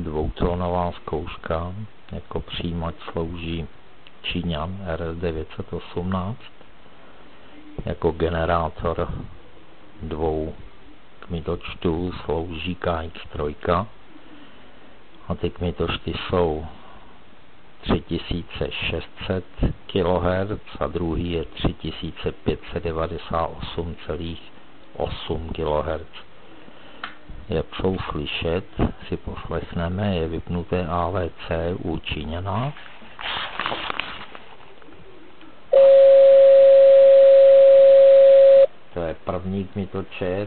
dvoutónová zkouška. Jako přijímač slouží Číňan RS918. Jako generátor dvou kmitočtů slouží KX3. A ty kmitočty jsou 3600 kHz a druhý je 3598,8 kHz. Jak jsou slyšet, si poslechneme, je vypnuté AVC u Číňana. To je první kmitočet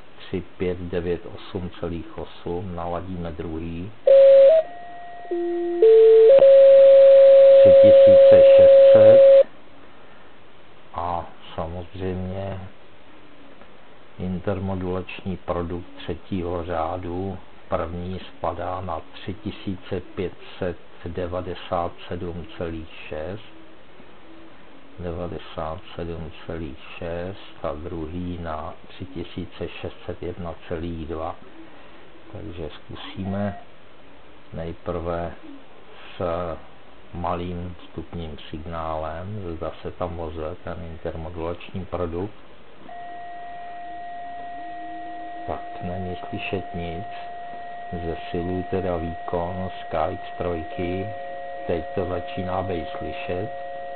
3598,8, naladíme druhý 3600 a samozřejmě intermodulační produkt třetího řádu. První spadá na 3597,6 a druhý na 3601,2. Takže zkusíme nejprve s malým vstupním signálem, zda se tam ozve ten intermodulační produkt. Tak není slyšet nic, zesiluji teda výkon z KX3, teď to začíná být slyšet.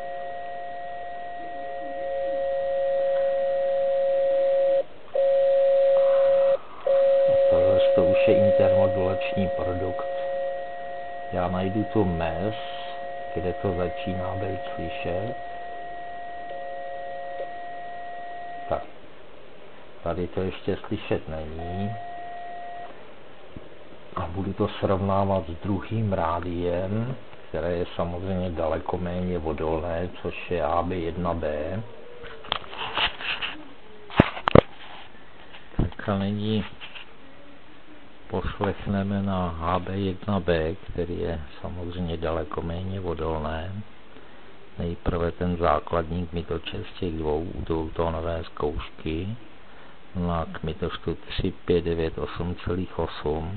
A to už je intermodulační produkt. Já najdu tu mez, kde to začíná být slyšet. Tak, tady to ještě slyšet není. A budu to srovnávat s druhým rádiem, které je samozřejmě daleko méně odolné, což je AB1B. Tak a nyní poslechneme na HB1B, který je samozřejmě daleko méně odolné. Nejprve ten základní kmitočet z těch dvoutónové zkoušky na kmitočtu 3598,8.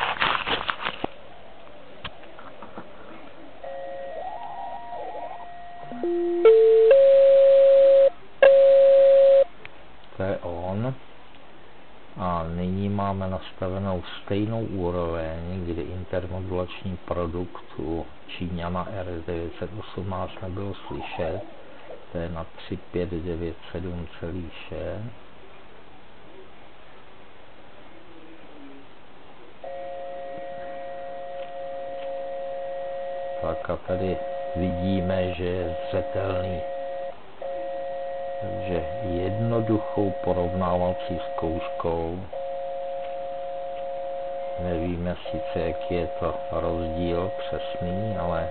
To je on. A nyní máme nastavenou stejnou úroveň, kdy intermodulační produkt u Číňana RS918 nebyl slyšet. To je na 3597,6. Tak a tady vidíme, že je zřetelný. Takže jednoduchou porovnávací zkouškou. Nevíme sice, jaký je to rozdíl přesný, ale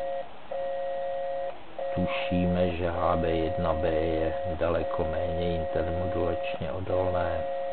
tušíme, že HB1B je daleko méně intermodulačně odolné.